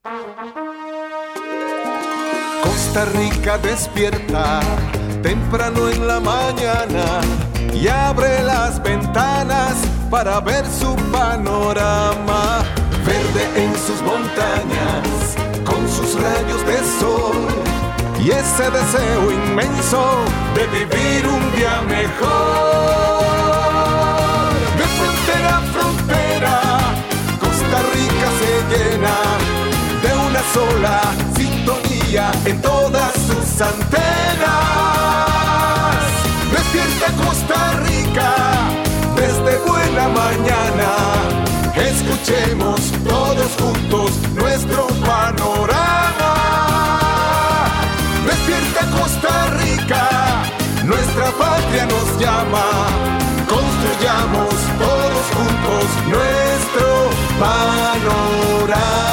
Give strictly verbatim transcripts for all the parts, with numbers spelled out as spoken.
Costa Rica despierta temprano en la mañana y abre las ventanas para ver su panorama. Verde en sus montañas, con sus rayos de sol y ese deseo inmenso de vivir un día mejor. De frontera a frontera, Costa Rica se llena de una sola sintonía en todas sus antenas. Despierta Costa Rica desde buena mañana. Escuchemos todos juntos nuestro panorama. Despierta Costa Rica, nuestra patria nos llama. Construyamos todos juntos nuestro panorama.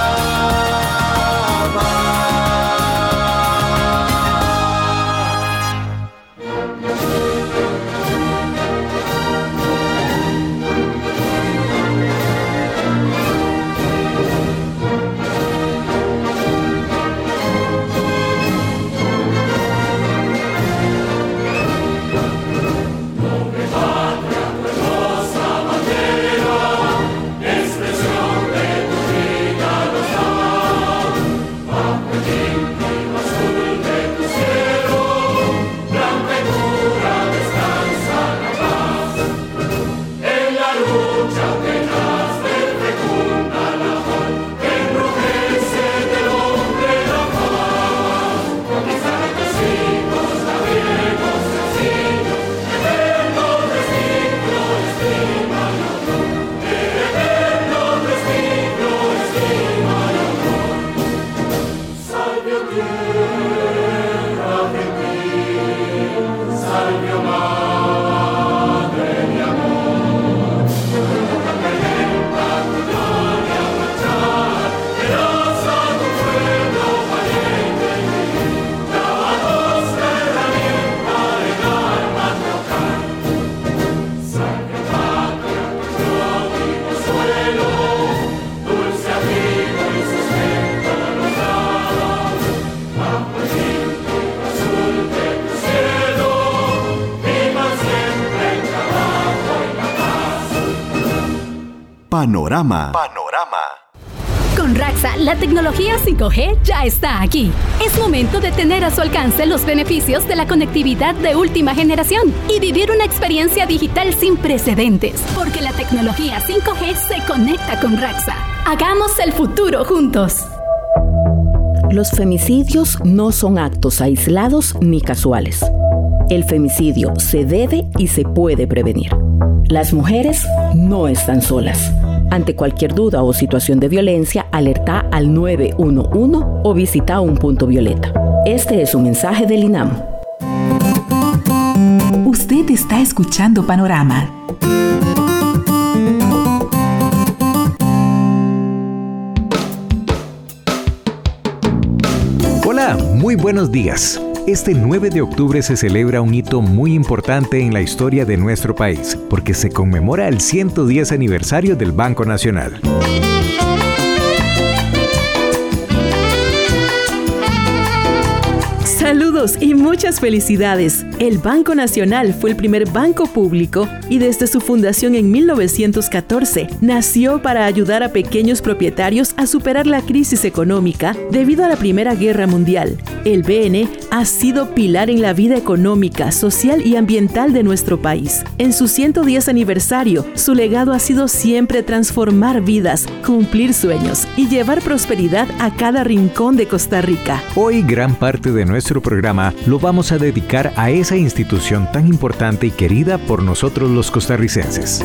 Panorama. Panorama. Con Raxa, la tecnología cinco G ya está aquí. Es momento de tener a su alcance los beneficios de la conectividad de última generación y vivir una experiencia digital sin precedentes. Porque la tecnología cinco G se conecta con Raxa. Hagamos el futuro juntos. Los femicidios no son actos aislados ni casuales. El femicidio se debe y se puede prevenir. Las mujeres no están solas. Ante cualquier duda o situación de violencia, alerta al nueve uno uno o visita un punto violeta. Este es un mensaje del INAM. Usted está escuchando Panorama. Hola, muy buenos días. Este nueve de octubre se celebra un hito muy importante en la historia de nuestro país, porque se conmemora el ciento diez aniversario del Banco Nacional. Saludos y muchas felicidades. El Banco Nacional fue el primer banco público y desde su fundación en mil novecientos catorce nació para ayudar a pequeños propietarios a superar la crisis económica debido a la Primera Guerra Mundial. El B N ha sido pilar en la vida económica, social y ambiental de nuestro país. En su ciento diez aniversario, su legado ha sido siempre transformar vidas, cumplir sueños y llevar prosperidad a cada rincón de Costa Rica. Hoy gran parte de nuestro programa lo vamos a dedicar a esa institución tan importante y querida por nosotros los costarricenses.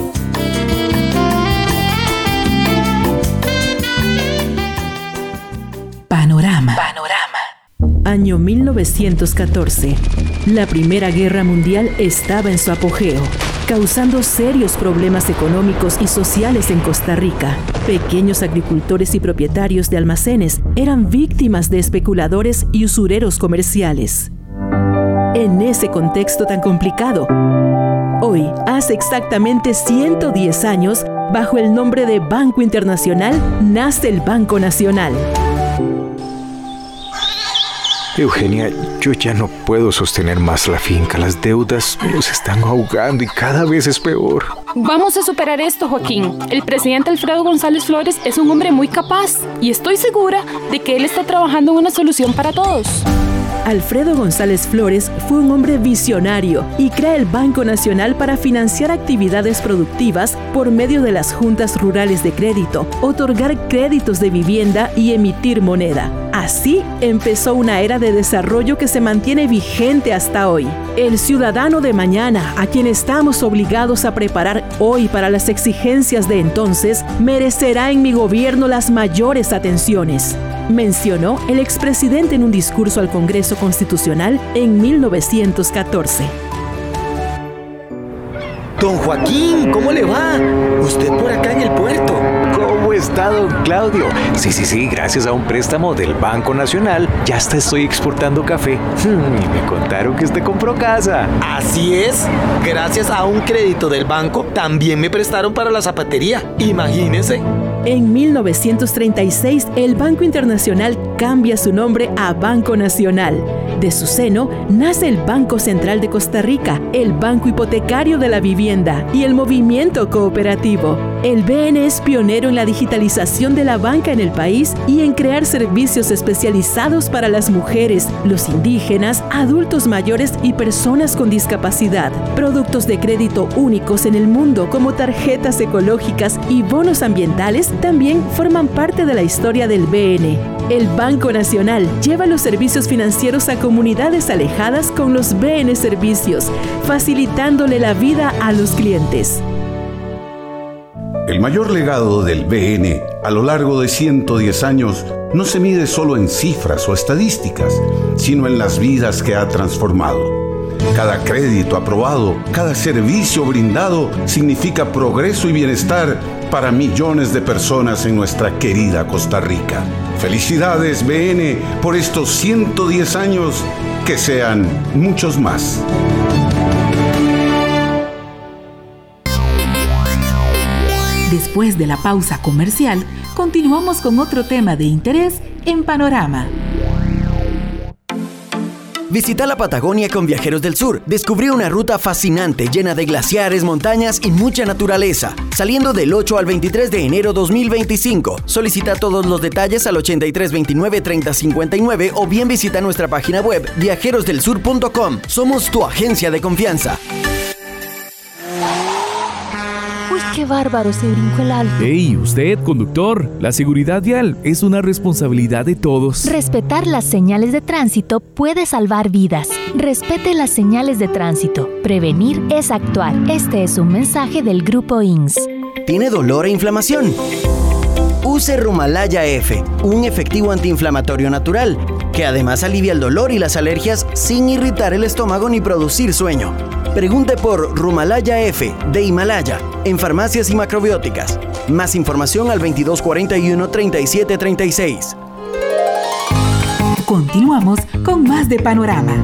Panorama. Panorama. Año mil novecientos catorce. La Primera Guerra Mundial estaba en su apogeo, causando serios problemas económicos y sociales en Costa Rica. Pequeños agricultores y propietarios de almacenes eran víctimas de especuladores y usureros comerciales. en ese contexto tan complicado. Hoy, hace exactamente ciento diez años, bajo el nombre de Banco Internacional, nace el Banco Nacional. Eugenia, yo ya no puedo sostener más la finca. Las deudas nos están ahogando y cada vez es peor. Vamos a superar esto, Joaquín. El presidente Alfredo González Flores es un hombre muy capaz y estoy segura de que él está trabajando en una solución para todos. Alfredo González Flores fue un hombre visionario y crea el Banco Nacional para financiar actividades productivas por medio de las juntas rurales de crédito, otorgar créditos de vivienda y emitir moneda. Así empezó una era de desarrollo que se mantiene vigente hasta hoy. El ciudadano de mañana, a quien estamos obligados a preparar hoy para las exigencias de entonces, merecerá en mi gobierno las mayores atenciones, mencionó el expresidente en un discurso al Congreso Constitucional en mil novecientos catorce. Don Joaquín, ¿cómo le va? Usted por acá en el puerto. ¿Cómo está, don Claudio? Sí, sí, sí, gracias a un préstamo del Banco Nacional, ya hasta estoy exportando café. Y me contaron que usted compró casa. Así es. Gracias a un crédito del banco, también me prestaron para la zapatería. Imagínese. En mil novecientos treinta y seis, el Banco Internacional cambia su nombre a Banco Nacional. De su seno nace el Banco Central de Costa Rica, el Banco Hipotecario de la Vivienda y el Movimiento Cooperativo. El B N es pionero en la digitalización de la banca en el país y en crear servicios especializados para las mujeres, los indígenas, adultos mayores y personas con discapacidad. Productos de crédito únicos en el mundo como tarjetas ecológicas y bonos ambientales también forman parte de la historia del B N. El Banco Nacional lleva los servicios financieros a comunidades alejadas con los B N Servicios, facilitándole la vida a los clientes. El mayor legado del B N a lo largo de ciento diez años no se mide solo en cifras o estadísticas, sino en las vidas que ha transformado. Cada crédito aprobado, cada servicio brindado significa progreso y bienestar para millones de personas en nuestra querida Costa Rica. Felicidades, B N, por estos ciento diez años, que sean muchos más. Después de la pausa comercial, continuamos con otro tema de interés en Panorama. Visita la Patagonia con Viajeros del Sur. Descubrí una ruta fascinante llena de glaciares, montañas y mucha naturaleza. Saliendo del ocho al veintitrés de enero dos mil veinticinco. Solicita todos los detalles al ochenta y tres veintinueve treinta cincuenta y nueve o bien visita nuestra página web viajeros del sur punto com. Somos tu agencia de confianza. Uy, qué bárbaro, se brincó el alto. ¡Ey, usted, conductor! La seguridad vial es una responsabilidad de todos. Respetar las señales de tránsito puede salvar vidas. Respete las señales de tránsito. Prevenir es actuar. Este es un mensaje del Grupo I N S. ¿Tiene dolor e inflamación? Use Rumalaya F, un efectivo antiinflamatorio natural, que además alivia el dolor y las alergias sin irritar el estómago ni producir sueño. Pregunte por Rumalaya F de Himalaya en farmacias y macrobióticas. Más información al veintidós cuarenta y uno treinta y siete treinta y seis. Continuamos con más de Panorama.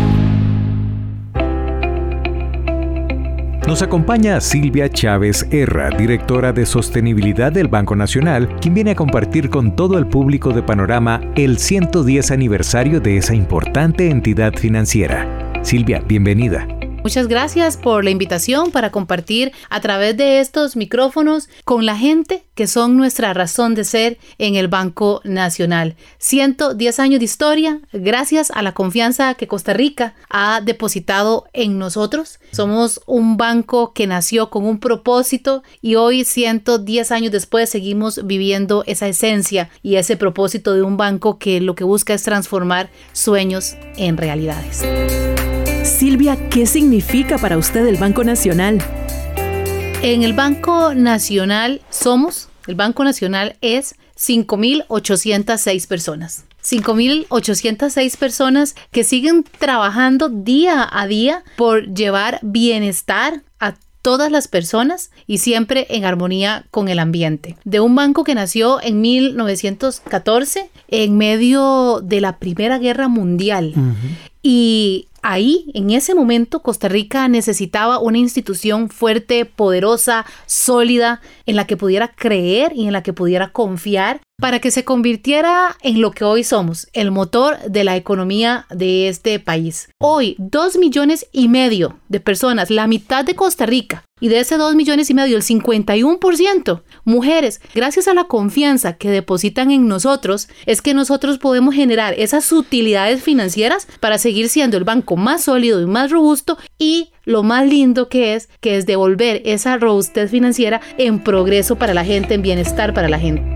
Nos acompaña Silvia Chávez Erra, directora de Sostenibilidad del Banco Nacional, quien viene a compartir con todo el público de Panorama el ciento diez aniversario de esa importante entidad financiera. Silvia, bienvenida. Muchas gracias por la invitación para compartir a través de estos micrófonos con la gente que son nuestra razón de ser en el Banco Nacional. ciento diez años de historia, gracias a la confianza que Costa Rica ha depositado en nosotros. Somos un banco que nació con un propósito y hoy, ciento diez años después, seguimos viviendo esa esencia y ese propósito de un banco que lo que busca es transformar sueños en realidades. Silvia, ¿qué significa para usted el Banco Nacional? En el Banco Nacional somos, el Banco Nacional es cinco mil ochocientas seis personas. cinco mil ochocientas seis personas que siguen trabajando día a día por llevar bienestar a todas las personas y siempre en armonía con el ambiente. De un banco que nació en mil novecientos catorce en medio de la Primera Guerra Mundial. Uh-huh. Y ahí, en ese momento, Costa Rica necesitaba una institución fuerte, poderosa, sólida, en la que pudiera creer y en la que pudiera confiar para que se convirtiera en lo que hoy somos, el motor de la economía de este país. Hoy, dos millones y medio de personas, la mitad de Costa Rica, y de ese dos millones y medio, el cincuenta y uno por ciento, mujeres, gracias a la confianza que depositan en nosotros, es que nosotros podemos generar esas utilidades financieras para seguir siendo el banco más sólido y más robusto, y lo más lindo que es, que es devolver esa robustez financiera en progreso para la gente, en bienestar para la gente.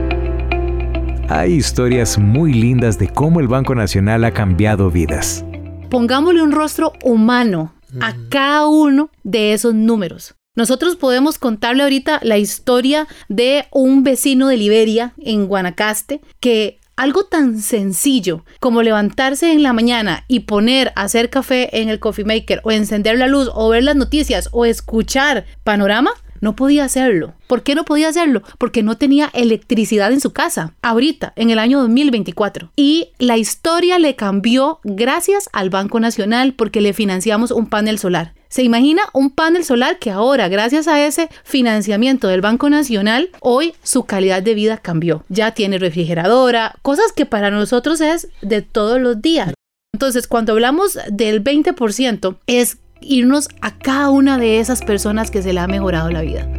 Hay historias muy lindas de cómo el Banco Nacional ha cambiado vidas. Pongámosle un rostro humano a cada uno de esos números. Nosotros podemos contarle ahorita la historia de un vecino de Liberia en Guanacaste que algo tan sencillo como levantarse en la mañana y poner a hacer café en el coffee maker o encender la luz o ver las noticias o escuchar Panorama, no podía hacerlo. ¿Por qué no podía hacerlo? Porque no tenía electricidad en su casa, ahorita, en el año dos mil veinticuatro. Y la historia le cambió gracias al Banco Nacional porque le financiamos un panel solar. ¿Se imagina un panel solar que ahora, gracias a ese financiamiento del Banco Nacional, hoy su calidad de vida cambió? Ya tiene refrigeradora, cosas que para nosotros es de todos los días. Entonces, cuando hablamos del veinte por ciento, es irnos a cada una de esas personas que se le ha mejorado la vida.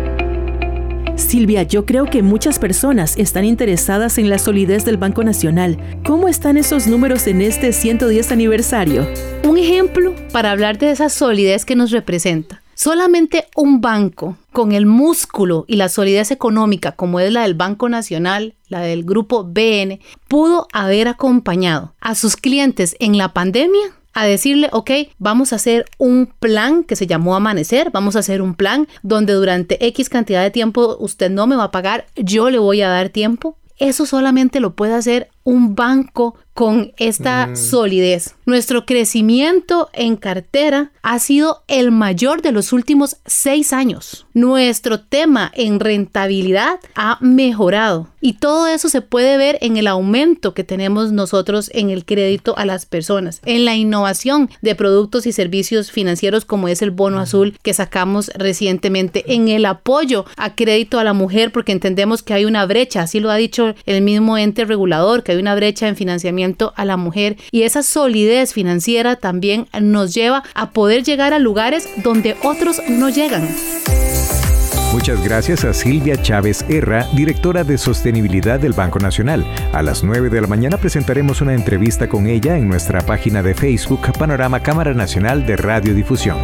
Silvia, yo creo que muchas personas están interesadas en la solidez del Banco Nacional. ¿Cómo están esos números en este ciento diez aniversario? Un ejemplo para hablar de esa solidez que nos representa. Solamente un banco con el músculo y la solidez económica como es la del Banco Nacional, la del Grupo B N, pudo haber acompañado a sus clientes en la pandemia a decirle, ok, vamos a hacer un plan que se llamó Amanecer, vamos a hacer un plan donde durante X cantidad de tiempo usted no me va a pagar, yo le voy a dar tiempo. Eso solamente lo puede hacer un banco con esta mm. solidez. Nuestro crecimiento en cartera ha sido el mayor de los últimos seis años. Nuestro tema en rentabilidad ha mejorado y todo eso se puede ver en el aumento que tenemos nosotros en el crédito a las personas, en la innovación de productos y servicios financieros como es el bono azul que sacamos recientemente, en el apoyo a crédito a la mujer porque entendemos que hay una brecha, así lo ha dicho el mismo ente regulador, que hay una brecha en financiamiento a la mujer, y esa solidez financiera también nos lleva a poder llegar a lugares donde otros no llegan. Muchas gracias a Silvia Chávez Herra, directora de Sostenibilidad del Banco Nacional. A las nueve de la mañana presentaremos una entrevista con ella en nuestra página de Facebook Panorama Cámara Nacional de Radiodifusión.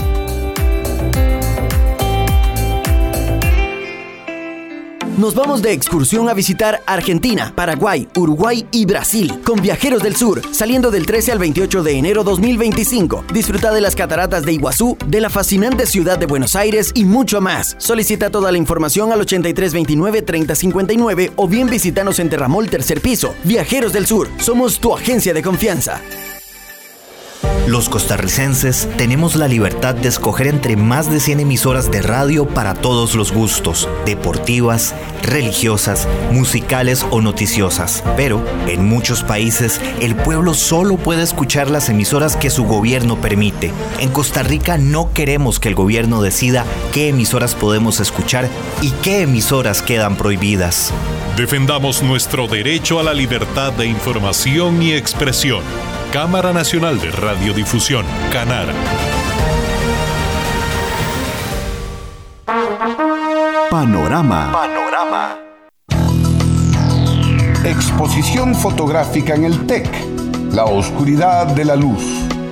Nos vamos de excursión a visitar Argentina, Paraguay, Uruguay y Brasil con Viajeros del Sur, saliendo del trece al veintiocho de enero dos mil veinticinco. Disfruta de las cataratas de Iguazú, de la fascinante ciudad de Buenos Aires y mucho más. Solicita toda la información al ochenta y tres veintinueve treinta cincuenta y nueve o bien visítanos en Terramol tercer piso. Viajeros del Sur, somos tu agencia de confianza. Los costarricenses tenemos la libertad de escoger entre más de cien emisoras de radio para todos los gustos, deportivas, religiosas, musicales o noticiosas. Pero, en muchos países, el pueblo solo puede escuchar las emisoras que su gobierno permite. En Costa Rica no queremos que el gobierno decida qué emisoras podemos escuchar y qué emisoras quedan prohibidas. Defendamos nuestro derecho a la libertad de información y expresión. Cámara Nacional de Radiodifusión, Canara. Panorama. Panorama. Exposición fotográfica en el TEC. La oscuridad de la luz.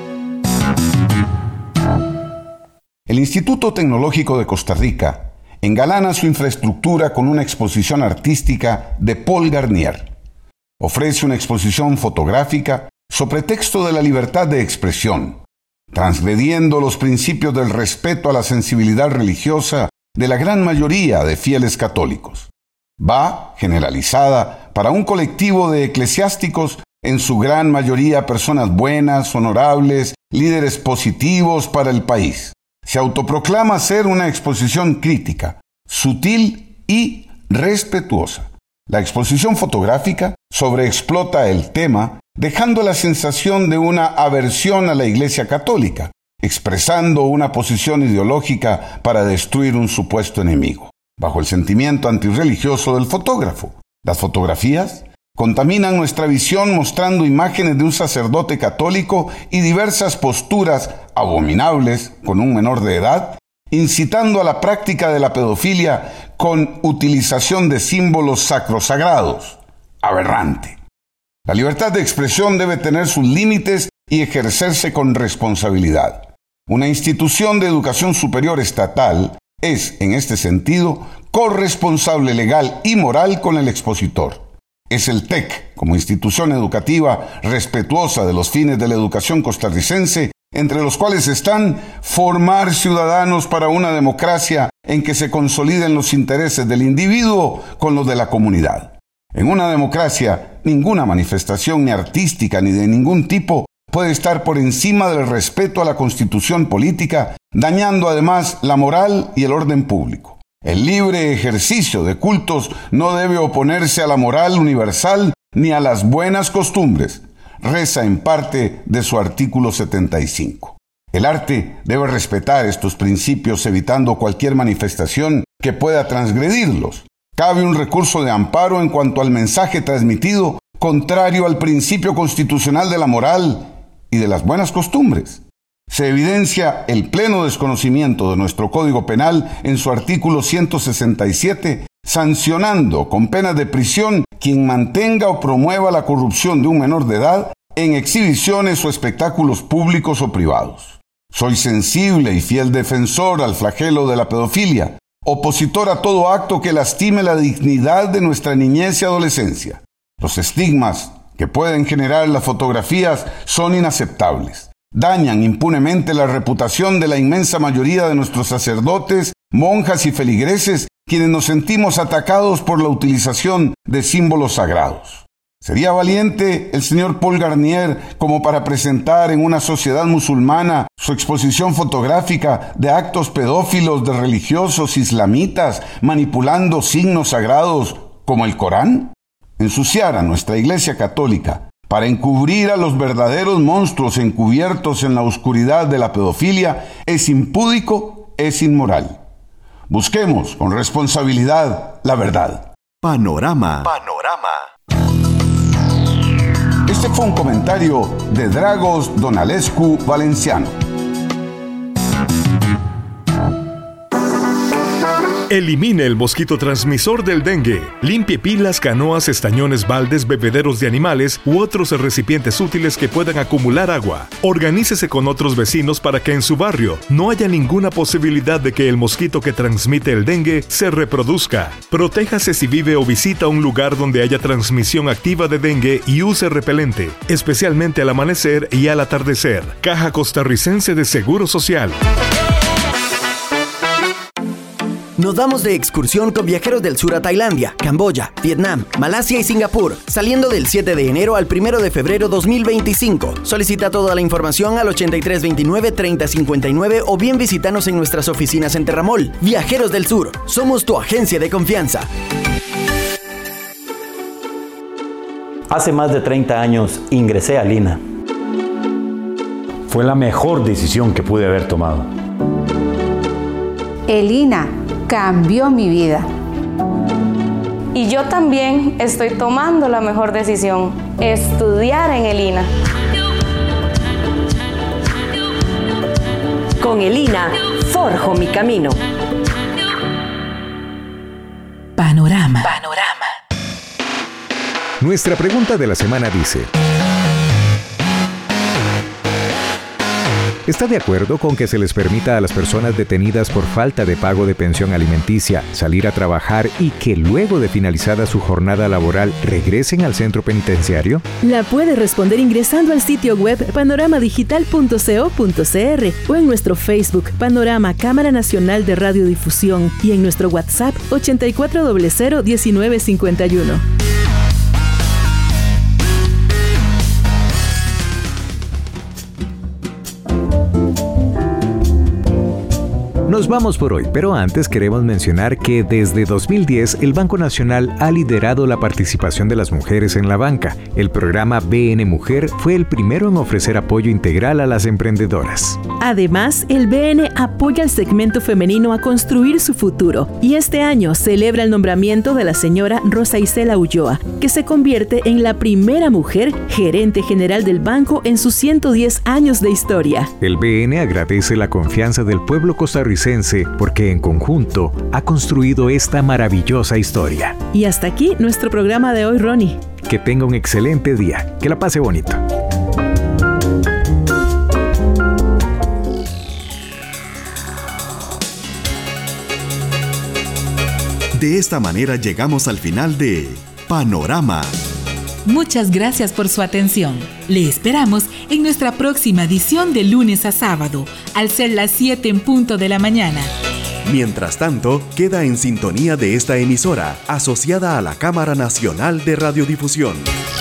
El Instituto Tecnológico de Costa Rica engalana su infraestructura con una exposición artística de Paul Garnier. Ofrece una exposición fotográfica sobre texto de la libertad de expresión, transgrediendo los principios del respeto a la sensibilidad religiosa de la gran mayoría de fieles católicos. Va generalizada para un colectivo de eclesiásticos, en su gran mayoría personas buenas, honorables, líderes positivos para el país. Se autoproclama ser una exposición crítica, sutil y respetuosa. La exposición fotográfica sobreexplota el tema dejando la sensación de una aversión a la Iglesia Católica, expresando una posición ideológica para destruir un supuesto enemigo, bajo el sentimiento antirreligioso del fotógrafo. Las fotografías contaminan nuestra visión mostrando imágenes de un sacerdote católico y diversas posturas abominables con un menor de edad, incitando a la práctica de la pedofilia con utilización de símbolos sacrosagrados. Aberrante. La libertad de expresión debe tener sus límites y ejercerse con responsabilidad. Una institución de educación superior estatal es, en este sentido, corresponsable legal y moral con el expositor. Es el T E C, como institución educativa respetuosa de los fines de la educación costarricense, entre los cuales están formar ciudadanos para una democracia en que se consoliden los intereses del individuo con los de la comunidad. En una democracia, ninguna manifestación ni artística ni de ningún tipo puede estar por encima del respeto a la constitución política, dañando además la moral y el orden público. El libre ejercicio de cultos no debe oponerse a la moral universal ni a las buenas costumbres, reza en parte de su artículo setenta y cinco. El arte debe respetar estos principios evitando cualquier manifestación que pueda transgredirlos. Cabe un recurso de amparo en cuanto al mensaje transmitido contrario al principio constitucional de la moral y de las buenas costumbres. Se evidencia el pleno desconocimiento de nuestro Código Penal en su artículo ciento sesenta y siete, sancionando con penas de prisión quien mantenga o promueva la corrupción de un menor de edad en exhibiciones o espectáculos públicos o privados. Soy sensible y fiel defensor al flagelo de la pedofilia, opositor a todo acto que lastime la dignidad de nuestra niñez y adolescencia. Los estigmas que pueden generar las fotografías son inaceptables. Dañan impunemente la reputación de la inmensa mayoría de nuestros sacerdotes, monjas y feligreses, quienes nos sentimos atacados por la utilización de símbolos sagrados. ¿Sería valiente el señor Paul Garnier como para presentar en una sociedad musulmana su exposición fotográfica de actos pedófilos de religiosos islamitas manipulando signos sagrados como el Corán? Ensuciar a nuestra Iglesia Católica para encubrir a los verdaderos monstruos encubiertos en la oscuridad de la pedofilia es impúdico, es inmoral. Busquemos con responsabilidad la verdad. Panorama. Panorama. Este fue un comentario de Dragos Donalescu Valenciano. Elimine el mosquito transmisor del dengue. Limpie pilas, canoas, estañones, baldes, bebederos de animales u otros recipientes útiles que puedan acumular agua. Organícese con otros vecinos para que en su barrio no haya ninguna posibilidad de que el mosquito que transmite el dengue se reproduzca. Protéjase si vive o visita un lugar donde haya transmisión activa de dengue y use repelente, especialmente al amanecer y al atardecer. Caja Costarricense de Seguro Social. Nos vamos de excursión con Viajeros del Sur a Tailandia, Camboya, Vietnam, Malasia y Singapur, saliendo del siete de enero al primero de febrero dos mil veinticinco. Solicita toda la información al ochenta y tres veintinueve treinta cincuenta y nueve o bien visítanos en nuestras oficinas en Terramol. Viajeros del Sur, somos tu agencia de confianza. Hace más de treinta años ingresé a Lina. Fue la mejor decisión que pude haber tomado. El I N A cambió mi vida. Y yo también estoy tomando la mejor decisión, estudiar en el I N A. Con el I N A, forjo mi camino. Panorama. Panorama. Nuestra pregunta de la semana dice: ¿está de acuerdo con que se les permita a las personas detenidas por falta de pago de pensión alimenticia salir a trabajar y que luego de finalizada su jornada laboral regresen al centro penitenciario? La puede responder ingresando al sitio web panorama digital punto co punto cr o en nuestro Facebook Panorama Cámara Nacional de Radiodifusión y en nuestro WhatsApp ochenta y cuatro cero cero diecinueve cincuenta y uno. Nos Nos vamos por hoy, pero antes queremos mencionar que desde dos mil diez el Banco Nacional ha liderado la participación de las mujeres en la banca. El programa B N Mujer fue el primero en ofrecer apoyo integral a las emprendedoras. Además, el B N apoya al segmento femenino a construir su futuro y este año celebra el nombramiento de la señora Rosa Isela Ulloa, que se convierte en la primera mujer gerente general del banco en sus ciento diez años de historia. El B N agradece la confianza del pueblo costarricense porque en conjunto ha construido esta maravillosa historia. Y hasta aquí nuestro programa de hoy, Ronnie. Que tenga un excelente día, que la pase bonito. De esta manera llegamos al final de Panorama. Muchas gracias por su atención. Le esperamos en nuestra próxima edición de lunes a sábado, al ser las siete en punto de la mañana. Mientras tanto, queda en sintonía de esta emisora, asociada a la Cámara Nacional de Radiodifusión.